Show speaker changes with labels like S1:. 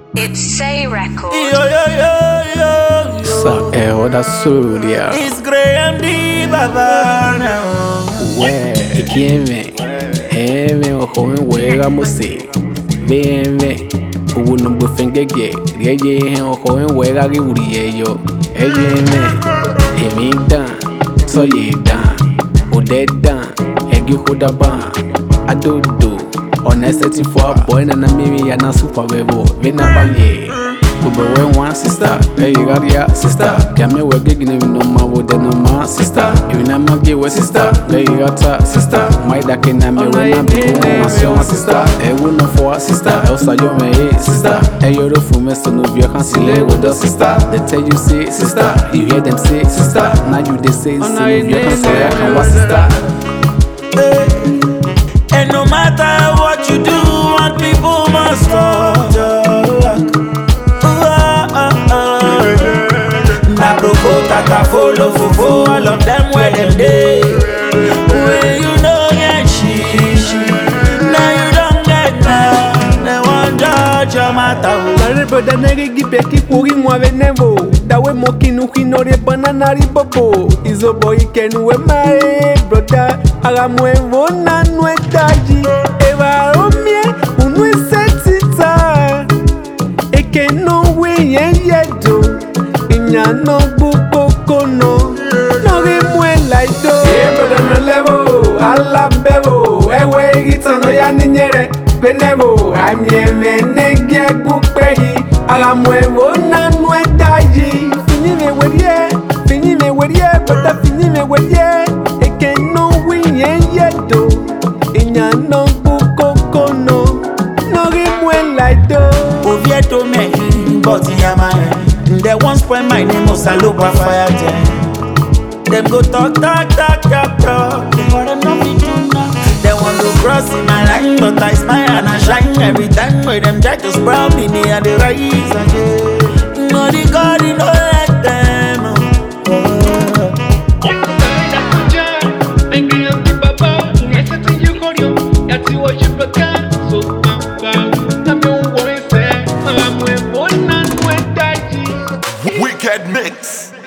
S1: It's Say Record.
S2: Yo.
S3: Sa da Surya.
S2: It's Graham D. Baba now.
S3: We ikieme. Eme ohoen wega musi. Veme. Ubu numbu fengege. Rieye hen ohoen wega giuriye yo. Ejeme. Emida. Soye dan. Udedan. Egi hudaban. Adodo. Honestly for a boy and a mimi and a super bebo. Vina baye. Uber one sister. Hey, you got ya sister. Can me work again if no more with no more sister. Even I'm not give sister. Hey, you got her sister. My da can me when I'm big my sister. Hey, we no for sister. Elsa you me sister. Hey, you're the full mess to know you can see with the sister. They tell you say sister. You hear them say sister. Now you they say you can say I can was sister.
S2: And no matter what you do, one people must talk. Na broko tata follow fofo, all of them where them dey. When you know get she, now you don't get now. They want judge your matter.
S4: La brother negi gipe kipuri mwabe nevo. Dawe moki nuki nore banana ribobo. Izo boy kenu we mae brother. Aga mwevo na nwe taji. Eva omie unwe setita. Eke no we yen yedo. Inya no buko kono. No ge mwe laido. Brother no levo. Ala bebo. Ewe gitano ya ninyere. Benevo. Amye menege bupehi. Aga mwevo na nwe taji. Fini me werie. Brother fini me werie. Eke no we yen yedo. Inya no buko kono. No ge mwe laido.
S2: Oviedo me, but yama. They once spoil my name, Osaloba fire them. Them go talk. They wanna know me too now. They want to cross in my line, but I smile and I shine every time. Where them try to sprout me, they are the rise again. No, the God, you know, let them.
S5: Wicked mix.